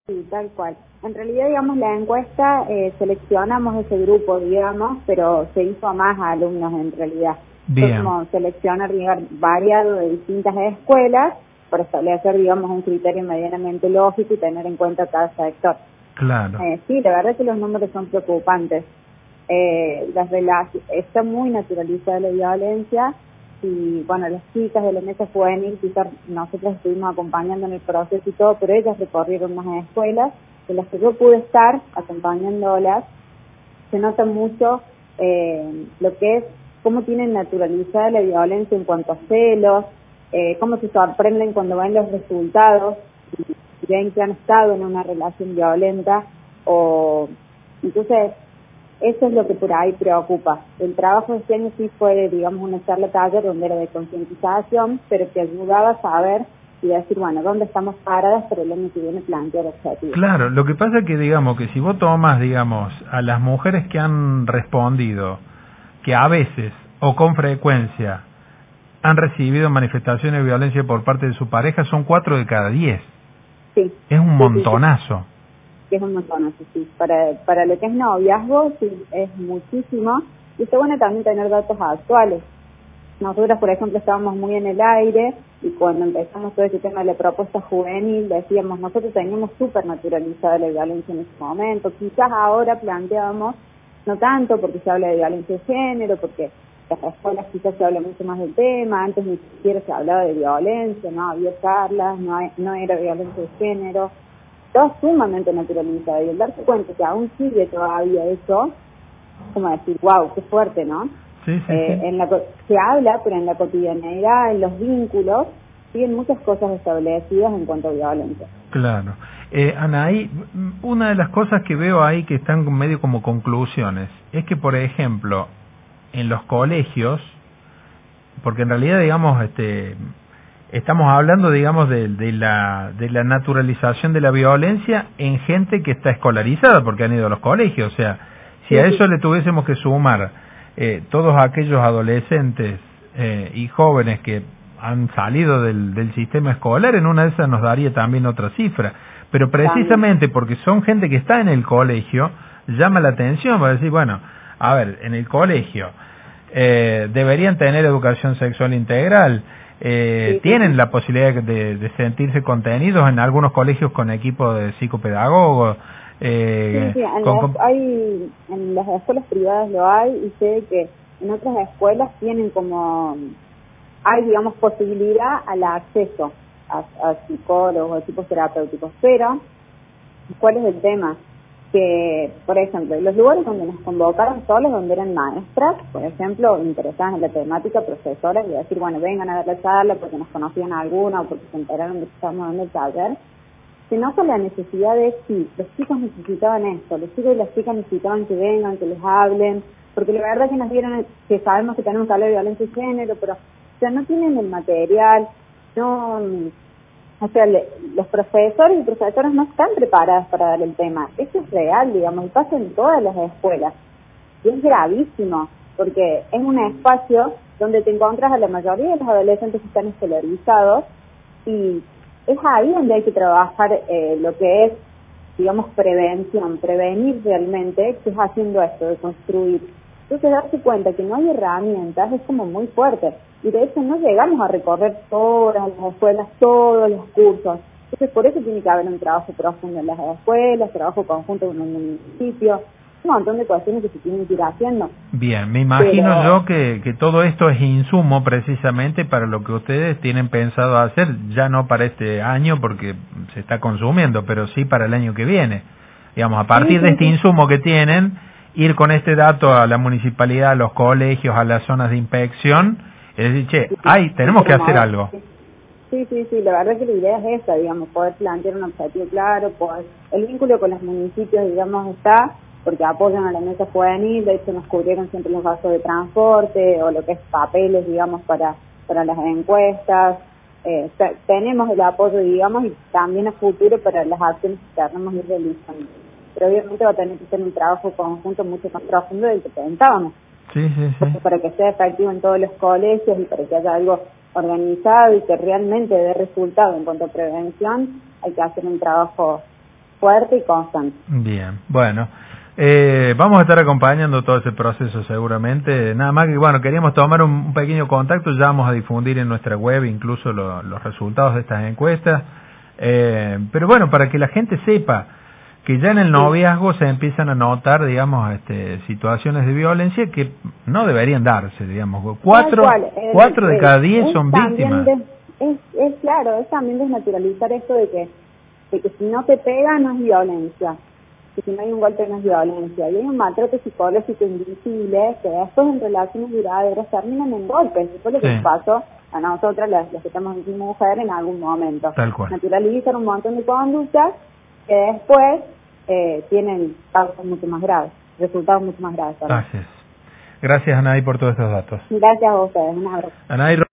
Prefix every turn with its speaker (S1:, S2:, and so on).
S1: Sí, tal cual. En realidad, digamos, la encuesta seleccionamos ese grupo, digamos, pero se hizo a más alumnos en realidad. Fue
S2: Bien,
S1: como seleccionar, digamos, variado de distintas escuelas para establecer, digamos, un criterio medianamente lógico y tener en cuenta cada sector.
S2: claro.
S1: Sí, la verdad es que los números son preocupantes. Está muy naturalizada la violencia y, bueno, las chicas de la mesa juvenil, quizás nosotros estuvimos acompañando en el proceso y todo, pero ellas recorrieron más escuelas en las que yo pude estar acompañándolas. Se nota mucho lo que es cómo tienen naturalizada la violencia en cuanto a celos, cómo se sorprenden cuando ven los resultados y ven que han estado en una relación violenta. O entonces eso es lo que por ahí preocupa. El trabajo de este año sí fue, digamos, una charla taller donde era de concientización, pero que ayudaba a saber y decir, bueno, ¿dónde estamos paradas para el año que viene plantear objetivos?
S2: Claro, lo que pasa es que, digamos, que si vos tomas, digamos, a las mujeres que han respondido, que a veces o con frecuencia han recibido manifestaciones de violencia por parte de su pareja, son 4 de cada 10.
S1: Sí,
S2: Es un
S1: sí.
S2: montonazo.
S1: Que es un montón, así sí. Para lo que es noviazgo, sí, es muchísimo. Y está bueno también tener datos actuales. Nosotros, por ejemplo, estábamos muy en el aire y cuando empezamos todo ese tema de la propuesta juvenil, decíamos, nosotros teníamos súper naturalizada la violencia en ese momento. Quizás ahora planteábamos, no tanto porque se habla de violencia de género, porque en las escuelas quizás se habla mucho más del tema, antes ni siquiera se hablaba de violencia, no había charlas, no era violencia de género. Todo sumamente naturalizado y el darse cuenta que aún sigue todavía eso, como decir, wow, qué fuerte, ¿no?
S2: Sí, sí, sí.
S1: Se habla, pero en la cotidianeidad, en los vínculos, siguen muchas cosas establecidas en cuanto a violencia.
S2: Claro. Anaí, una de las cosas que veo ahí que están medio como conclusiones es que, por ejemplo, en los colegios, porque en realidad, digamos, estamos hablando, digamos, de la naturalización de la violencia en gente que está escolarizada porque han ido a los colegios. O sea, si
S1: Sí,
S2: a
S1: sí,
S2: eso le tuviésemos que sumar todos aquellos adolescentes y jóvenes que han salido del sistema escolar, en una de esas nos daría también otra cifra. Pero
S1: también.
S2: precisamente porque son gente que está en el colegio, llama la atención para decir, bueno, a ver, en el colegio deberían tener educación sexual integral,
S1: Sí, sí,
S2: tienen
S1: sí.
S2: la posibilidad de sentirse contenidos en algunos colegios con equipo de psicopedagogos,
S1: Sí, sí, en las escuelas privadas lo hay y sé que en otras escuelas tienen como, hay digamos posibilidad al acceso a psicólogos, equipos terapéuticos, pero ¿cuál es el tema? Que, por ejemplo, los lugares donde nos convocaron solos, donde eran maestras, por ejemplo, interesadas en la temática, profesoras, y decir, bueno, vengan a dar la charla porque nos conocían a alguna o porque se enteraron de que estábamos dando el taller, sino con la necesidad de, sí, los chicos necesitaban esto, los chicos y las chicas necesitaban que vengan, que les hablen, porque la verdad que nos dieron, que sabemos que tenemos que hablar de violencia de género, pero, o sea, no tienen el material, no, o sea, los profesores y profesoras no están preparadas para dar el tema. Eso es real, digamos, y pasa en todas las escuelas. Y es gravísimo, porque es un espacio donde te encuentras a la mayoría de los adolescentes que están escolarizados y es ahí donde hay que trabajar lo que es, digamos, prevención, prevenir realmente, que es haciendo esto, de construir. Entonces, darse cuenta que no hay herramientas es como muy fuerte. Y de hecho no llegamos a recorrer todas las escuelas, todos los cursos. Entonces, por eso tiene que haber un trabajo profundo en las escuelas, trabajo conjunto con el municipio, un montón de cuestiones que se tienen que ir haciendo.
S2: Bien, me imagino
S1: Pero
S2: yo que todo esto es insumo precisamente para lo que ustedes tienen pensado hacer, ya no para este año porque se está consumiendo, pero sí para el año que viene. Digamos, a
S1: sí,
S2: partir de
S1: sí,
S2: este
S1: sí.
S2: insumo que tienen, ir con este dato a la municipalidad, a los colegios, a las zonas de inspección, es decir, che,
S1: Y
S2: tenemos que hacer
S1: promover.
S2: algo.
S1: Sí, la verdad que la idea es esa, digamos, poder plantear un objetivo claro, el vínculo con los municipios, digamos, está, porque apoyan a la mesa juvenil, de hecho nos cubrieron siempre los gastos de transporte, o lo que es papeles, digamos, para las encuestas, tenemos el apoyo, digamos, y también a futuro para las acciones que queremos ir realizando. Pero obviamente va a tener que ser un trabajo conjunto mucho más profundo del que pensábamos.
S2: Sí, sí, sí.
S1: Porque para que sea efectivo en todos los colegios y para que haya algo organizado y que realmente dé resultado en cuanto a prevención, hay que hacer un trabajo fuerte y constante.
S2: Bien, bueno. Vamos a estar acompañando todo ese proceso seguramente. Nada más que, bueno, queríamos tomar un pequeño contacto, ya vamos a difundir en nuestra web incluso los resultados de estas encuestas. Pero bueno, para que la gente sepa que ya en el noviazgo se empiezan a notar, digamos, situaciones de violencia que no deberían darse, digamos. 4 de cada 10 son víctimas.
S1: Es claro, es también desnaturalizar esto de que si no te pega no es violencia, que si no hay un golpe no es violencia, y hay un maltrato psicológico invisible que después en relaciones duraderas terminan en golpes, y fue lo que nos pasó a nosotras, las que estamos en mujer, en algún momento.
S2: Tal cual.
S1: Naturalizan un montón de conductas que después tienen causas mucho más graves, resultados mucho más graves.
S2: Gracias. Gracias, Anaí, por todos estos datos.
S1: Gracias a ustedes, un abrazo.
S2: Anaí